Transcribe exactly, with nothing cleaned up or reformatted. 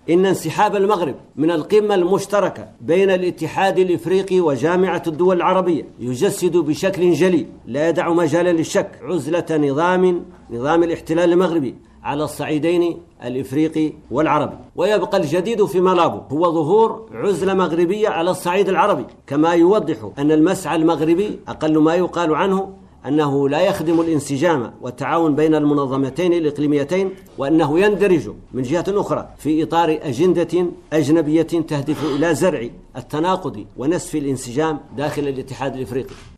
إن انسحاب المغرب من القمة المشتركة بين الاتحاد الإفريقي وجامعة الدول العربية يجسد بشكل جلي لا يدع مجالا للشك عزلة نظام نظام الاحتلال المغربي على الصعيدين الإفريقي والعربي. ويبقى الجديد في ملابه هو ظهور عزلة مغربية على الصعيد العربي، كما يوضح أن المسعى المغربي أقل ما يقال عنه أنه لا يخدم الانسجام والتعاون بين المنظمتين الإقليميتين، وأنه يندرج من جهة أخرى في إطار أجندة أجنبية تهدف إلى زرع التناقض ونسف الانسجام داخل الاتحاد الإفريقي.